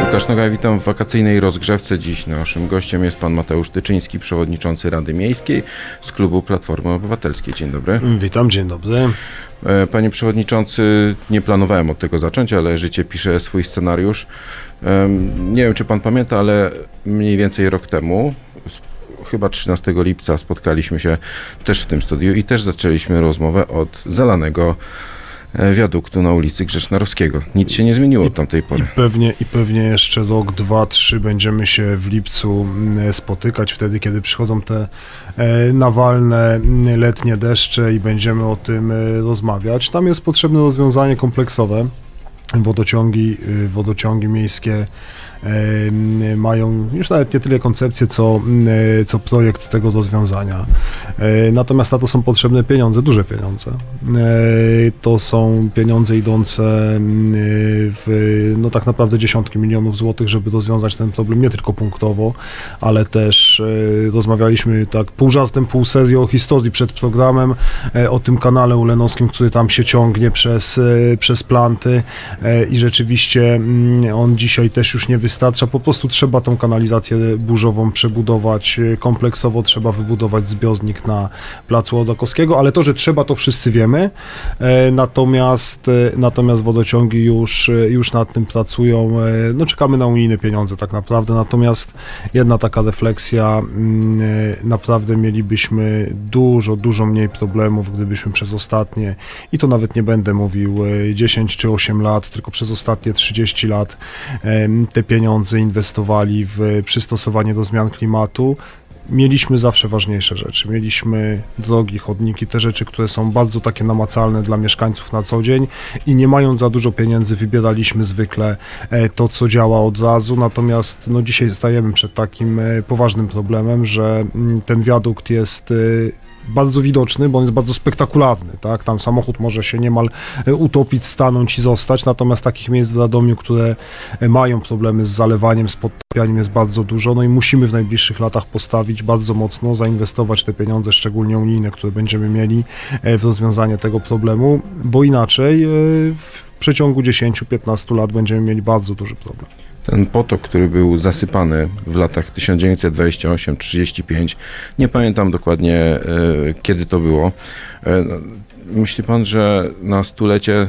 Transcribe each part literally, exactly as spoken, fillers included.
Łukasz Noga, witam w wakacyjnej rozgrzewce. Dziś naszym gościem jest pan Mateusz Tyczyński, przewodniczący Rady Miejskiej z klubu Platformy Obywatelskiej. Dzień dobry. Witam, dzień dobry. Panie przewodniczący, nie planowałem od tego zacząć, ale życie pisze swój scenariusz. Nie wiem, czy pan pamięta, ale mniej więcej rok temu, chyba trzynastego lipca, spotkaliśmy się też w tym studiu i też zaczęliśmy rozmowę od zalanego wiaduktu na ulicy Grzeczna-Rowskiego. Nic się nie zmieniło od tamtej pory. I pewnie, I pewnie jeszcze rok, dwa, trzy będziemy się w lipcu spotykać, wtedy kiedy przychodzą te nawalne letnie deszcze i będziemy o tym rozmawiać. Tam jest potrzebne rozwiązanie kompleksowe. Wodociągi, wodociągi miejskie mają już nawet nie tyle koncepcję, co, co projekt tego rozwiązania. Natomiast na to są potrzebne pieniądze, duże pieniądze. To są pieniądze idące w, no tak naprawdę dziesiątki milionów złotych, żeby rozwiązać ten problem nie tylko punktowo, ale też rozmawialiśmy tak pół żartem, pół serio o historii przed programem, o tym kanale ulenowskim, który tam się ciągnie przez, przez planty i rzeczywiście on dzisiaj też już nie wystarcza, po prostu trzeba tą kanalizację burzową przebudować kompleksowo, trzeba wybudować zbiornik na placu Ołdakowskiego, ale to, że trzeba, to wszyscy wiemy, natomiast, natomiast wodociągi już, już nad tym pracują, no czekamy na unijne pieniądze tak naprawdę, natomiast jedna taka refleksja, naprawdę mielibyśmy dużo, dużo mniej problemów, gdybyśmy przez ostatnie, i to nawet nie będę mówił dziesięć czy osiem lat, tylko przez ostatnie trzydzieści lat te pieniądze inwestowali w przystosowanie do zmian klimatu. Mieliśmy zawsze ważniejsze rzeczy. Mieliśmy drogi, chodniki, te rzeczy, które są bardzo takie namacalne dla mieszkańców na co dzień i nie mając za dużo pieniędzy wybieraliśmy zwykle to, co działa od razu. Natomiast no, dzisiaj stajemy przed takim poważnym problemem, że ten wiadukt jest bardzo widoczny, bo on jest bardzo spektakularny, tak? Tam samochód może się niemal utopić, stanąć i zostać, natomiast takich miejsc w Radomiu, które mają problemy z zalewaniem, z podtopianiem jest bardzo dużo, no i musimy w najbliższych latach postawić bardzo mocno, zainwestować te pieniądze, szczególnie unijne, które będziemy mieli w rozwiązanie tego problemu, bo inaczej w przeciągu dziesięć do piętnastu lat będziemy mieli bardzo duży problem. Ten potok, który był zasypany w latach tysiąc dziewięćset dwadzieścia osiem do trzydziestu pięciu, nie pamiętam dokładnie e, kiedy to było. E, myśli pan, że na stulecie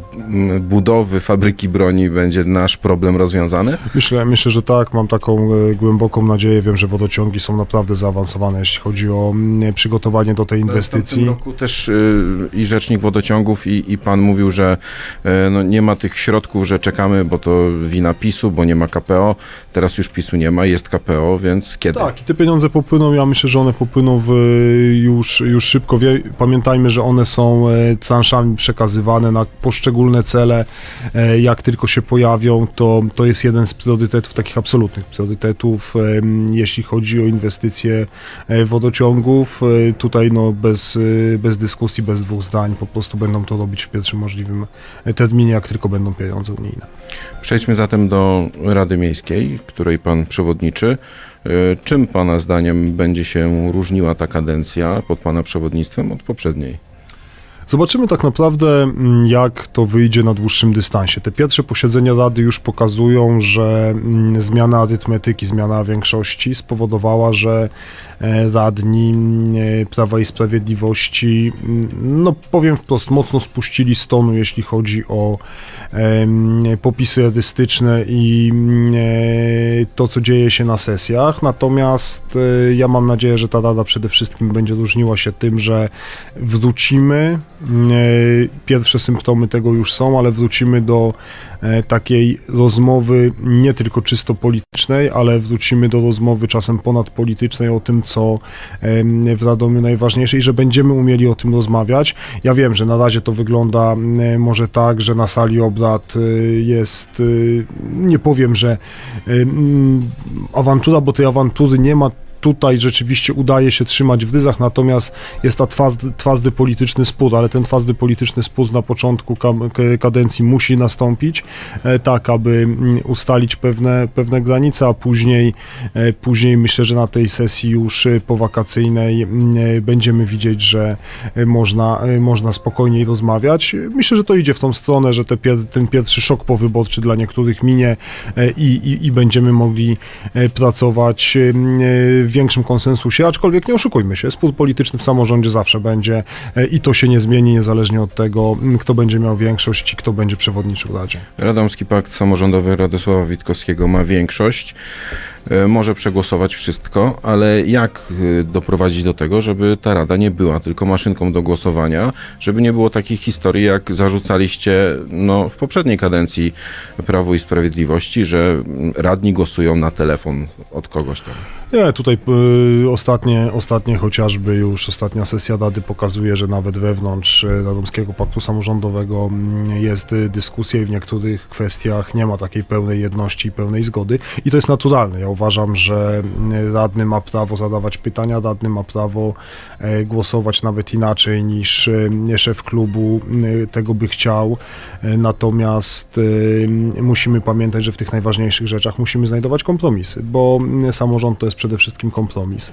budowy fabryki broni będzie nasz problem rozwiązany? Myślę, myślę, że tak. Mam taką e, głęboką nadzieję. Wiem, że wodociągi są naprawdę zaawansowane, jeśli chodzi o m, przygotowanie do tej inwestycji. W tym roku też y, i rzecznik wodociągów i, i pan mówił, że y, no, nie ma tych środków, że czekamy, bo to wina PiSu, bo nie ma K P O. Teraz już PiSu nie ma, jest K P O, więc kiedy? Tak, i te pieniądze popłyną. Ja myślę, że one popłyną w, już, już szybko. Wie, pamiętajmy, że one są transzami przekazywane na poszczególne cele. Jak tylko się pojawią, to, to jest jeden z priorytetów, takich absolutnych priorytetów, jeśli chodzi o inwestycje wodociągów. Tutaj no bez, bez dyskusji, bez dwóch zdań, po prostu będą to robić w pierwszym możliwym terminie, jak tylko będą pieniądze unijne. Przejdźmy zatem do Rady Miejskiej, której pan przewodniczy. Czym pana zdaniem będzie się różniła ta kadencja pod pana przewodnictwem od poprzedniej? Zobaczymy tak naprawdę, jak to wyjdzie na dłuższym dystansie. Te pierwsze posiedzenia Rady już pokazują, że zmiana arytmetyki, zmiana większości spowodowała, że radni Prawa i Sprawiedliwości, no powiem wprost, mocno spuścili z tonu, jeśli chodzi o popisy erystyczne i to, co dzieje się na sesjach. Natomiast ja mam nadzieję, że ta Rada przede wszystkim będzie różniła się tym, że wrócimy. Pierwsze symptomy tego już są, ale wrócimy do takiej rozmowy nie tylko czysto politycznej, ale wrócimy do rozmowy czasem ponadpolitycznej o tym, co w Radomiu najważniejsze i że będziemy umieli o tym rozmawiać. Ja wiem, że na razie to wygląda może tak, że na sali obrad jest, nie powiem, że awantura, bo tej awantury nie ma, tutaj rzeczywiście udaje się trzymać w ryzach, natomiast jest ta twardy, twardy polityczny spór, ale ten twardy polityczny spór na początku kadencji musi nastąpić, tak aby ustalić pewne, pewne granice, a później, później myślę, że na tej sesji już powakacyjnej będziemy widzieć, że można, można spokojniej rozmawiać. Myślę, że to idzie w tą stronę, że te pier- ten pierwszy szok powyborczy dla niektórych minie i, i, i będziemy mogli pracować w większym konsensusie, aczkolwiek nie oszukujmy się, spór polityczny w samorządzie zawsze będzie i to się nie zmieni niezależnie od tego, kto będzie miał większość i kto będzie przewodniczył Radzie. Radomski Pakt Samorządowy Radosława Witkowskiego ma większość. Może przegłosować wszystko, ale jak doprowadzić do tego, żeby ta rada nie była tylko maszynką do głosowania, żeby nie było takich historii, jak zarzucaliście no, w poprzedniej kadencji Prawu i Sprawiedliwości, że radni głosują na telefon od kogoś tam. Nie, tutaj y, ostatnie, ostatnie chociażby już ostatnia sesja Rady pokazuje, że nawet wewnątrz Radomskiego Paktu Samorządowego jest dyskusja i w niektórych kwestiach nie ma takiej pełnej jedności i pełnej zgody i to jest naturalne. Ja uważam, że radny ma prawo zadawać pytania, radny ma prawo e, głosować nawet inaczej niż e, szef klubu e, tego by chciał, e, natomiast e, musimy pamiętać, że w tych najważniejszych rzeczach musimy znajdować kompromisy, bo samorząd to jest przede wszystkim kompromis.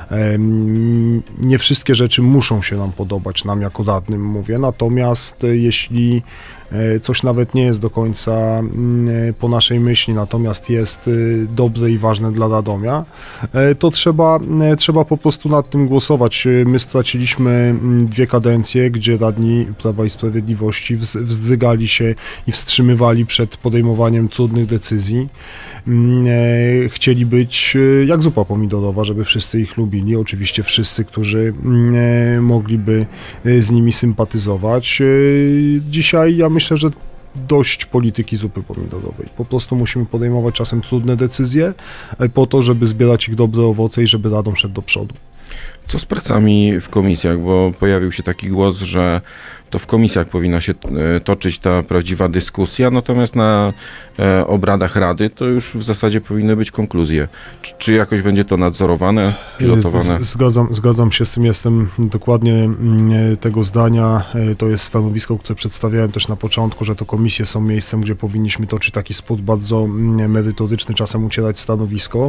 Nie wszystkie rzeczy muszą się nam podobać, nam jako radnym mówię, natomiast jeśli coś nawet nie jest do końca po naszej myśli, natomiast jest dobre i ważne dla Radomia, to trzeba, trzeba po prostu nad tym głosować. My straciliśmy dwie kadencje, gdzie radni Prawa i Sprawiedliwości wzdrygali się i wstrzymywali przed podejmowaniem trudnych decyzji. Chcieli być jak zupa pomidorowa, żeby wszyscy ich lubili, oczywiście wszyscy, którzy mogliby z nimi sympatyzować. Dzisiaj ja myślę, że dość polityki zupy pomidorowej. Po prostu musimy podejmować czasem trudne decyzje po to, żeby zbierać ich dobre owoce i żeby Radom szedł do przodu. Co z pracami w komisjach, bo pojawił się taki głos, że to w komisjach powinna się toczyć ta prawdziwa dyskusja, natomiast na e, obradach Rady to już w zasadzie powinny być konkluzje. Czy, czy jakoś będzie to nadzorowane, pilotowane? Zgadzam, zgadzam się z tym, jestem dokładnie tego zdania. To jest stanowisko, które przedstawiałem też na początku, że to komisje są miejscem, gdzie powinniśmy toczyć taki spór bardzo merytoryczny, czasem ucierać stanowisko.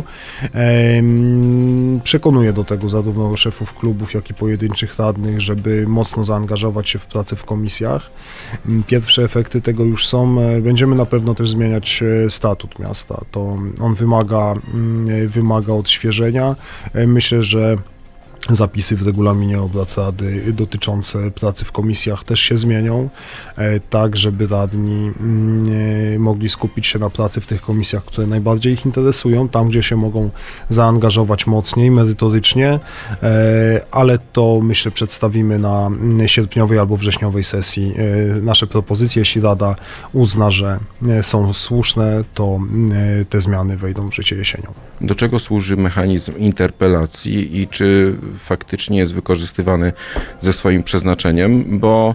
Przekonuję do tego zarówno szefów klubów, jak i pojedynczych radnych, żeby mocno zaangażować się w pracę w komisjach. Pierwsze efekty tego już są. Będziemy na pewno też zmieniać statut miasta. To on wymaga, wymaga odświeżenia. Myślę, że zapisy w regulaminie obrad Rady dotyczące pracy w komisjach też się zmienią, tak żeby radni mogli skupić się na pracy w tych komisjach, które najbardziej ich interesują, tam gdzie się mogą zaangażować mocniej, merytorycznie, ale to myślę przedstawimy na sierpniowej albo wrześniowej sesji nasze propozycje. Jeśli Rada uzna, że są słuszne, to te zmiany wejdą w życie jesienią. Do czego służy mechanizm interpelacji i czy faktycznie jest wykorzystywany ze swoim przeznaczeniem, bo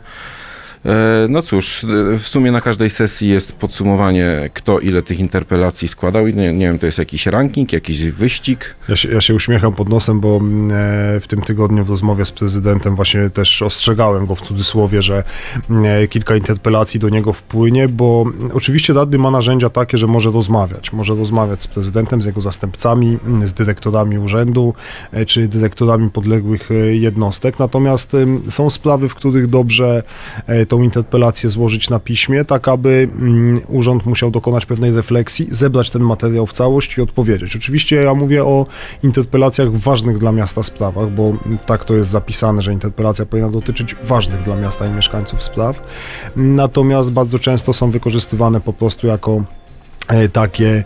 no cóż, w sumie na każdej sesji jest podsumowanie, kto ile tych interpelacji składał i nie, nie wiem, to jest jakiś ranking, jakiś wyścig. Ja się, ja się uśmiecham pod nosem, bo w tym tygodniu w rozmowie z prezydentem właśnie też ostrzegałem go w cudzysłowie, że kilka interpelacji do niego wpłynie, bo oczywiście radny ma narzędzia takie, że może rozmawiać, może rozmawiać z prezydentem, z jego zastępcami, z dyrektorami urzędu, czy dyrektorami podległych jednostek, natomiast są sprawy, w których dobrze tą interpelację złożyć na piśmie, tak aby mm, urząd musiał dokonać pewnej refleksji, zebrać ten materiał w całość i odpowiedzieć. Oczywiście ja mówię o interpelacjach w ważnych dla miasta sprawach, bo tak to jest zapisane, że interpelacja powinna dotyczyć ważnych dla miasta i mieszkańców spraw. Natomiast bardzo często są wykorzystywane po prostu jako takie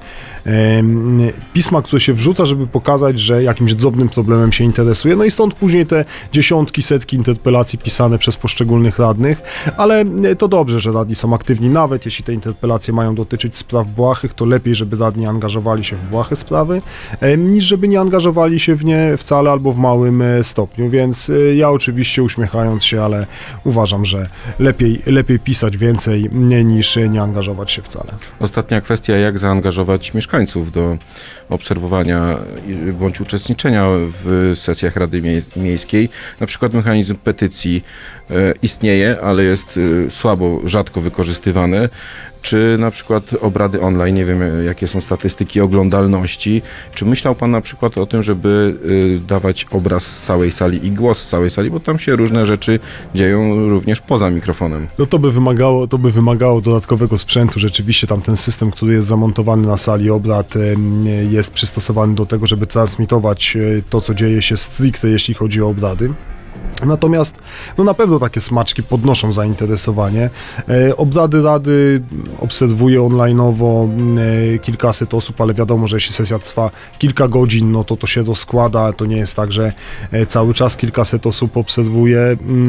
pisma, które się wrzuca, żeby pokazać, że jakimś drobnym problemem się interesuje. No i stąd później te dziesiątki, setki interpelacji pisane przez poszczególnych radnych, ale to dobrze, że radni są aktywni, nawet jeśli te interpelacje mają dotyczyć spraw błahych, to lepiej, żeby radni angażowali się w błahe sprawy, niż żeby nie angażowali się w nie wcale albo w małym stopniu, więc ja oczywiście uśmiechając się, ale uważam, że lepiej, lepiej pisać więcej niż nie angażować się wcale. Ostatnia kwestia, a jak zaangażować mieszkańców do obserwowania i- bądź uczestniczenia w sesjach Rady Mie- Miejskiej. Na przykład mechanizm petycji e, istnieje, ale jest e, słabo, rzadko wykorzystywany. Czy na przykład obrady online, nie wiem e, jakie są statystyki oglądalności. Czy myślał Pan na przykład o tym, żeby e, dawać obraz z całej sali i głos z całej sali, bo tam się różne rzeczy dzieją również poza mikrofonem. No to by wymagało, to by wymagało dodatkowego sprzętu. Rzeczywiście tam ten system, który jest zamontowany na sali obrad, em, jest przystosowany do tego, żeby transmitować e, to, co dzieje się stricte, jeśli chodzi o obrady. Natomiast no na pewno takie smaczki podnoszą zainteresowanie. E, obrady Rady obserwuję online'owo e, kilkaset osób, ale wiadomo, że jeśli sesja trwa kilka godzin, no to to się rozkłada. To nie jest tak, że e, cały czas kilkaset osób obserwuje.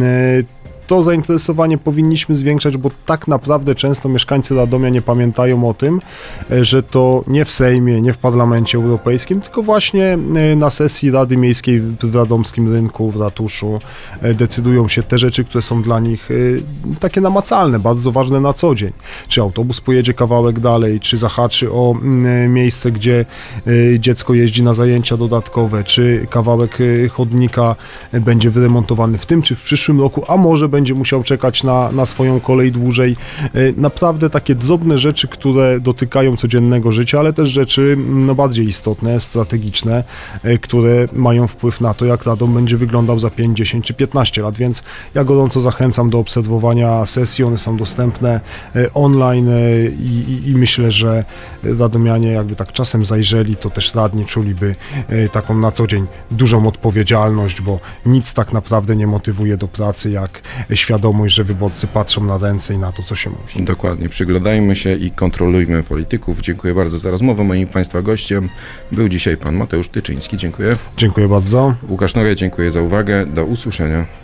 E, To zainteresowanie powinniśmy zwiększać, bo tak naprawdę często mieszkańcy Radomia nie pamiętają o tym, e, że to nie w Sejmie, nie w Parlamencie Europejskim, tylko właśnie e, na sesji Rady Miejskiej w Radomskim Rynku, w ratuszu e, decydują się te rzeczy, które są dla nich e, takie namacalne, bardzo ważne na co dzień. Czy autobus pojedzie kawałek dalej, czy zahaczy o mm, miejsce, gdzie e, dziecko jeździ na zajęcia dodatkowe, czy kawałek e, chodnika e, będzie wyremontowany w tym czy w przyszłym roku, a może będzie musiał czekać na, na swoją kolej dłużej. E, Naprawdę takie drobne rzeczy, które dotykają codziennego życia, ale też rzeczy no, bardziej istotne, strategiczne, e, które mają wpływ na to, jak Radom będzie wyglądał za pięć, dziesięć czy piętnaście lat, więc ja gorąco zachęcam do obserwowania sesji, one są dostępne e, online e, i, i, i myślę, że radomianie jakby tak czasem zajrzeli, to też radni czuliby e, taką na co dzień dużą odpowiedzialność, bo nic tak naprawdę nie motywuje do pracy, jak świadomość, że wyborcy patrzą na ręce i na to, co się mówi. Dokładnie. Przyglądajmy się i kontrolujmy polityków. Dziękuję bardzo za rozmowę. Moim Państwa gościem był dzisiaj Pan Mateusz Tyczyński. Dziękuję. Dziękuję bardzo. Łukasz Nowia, dziękuję za uwagę. Do usłyszenia.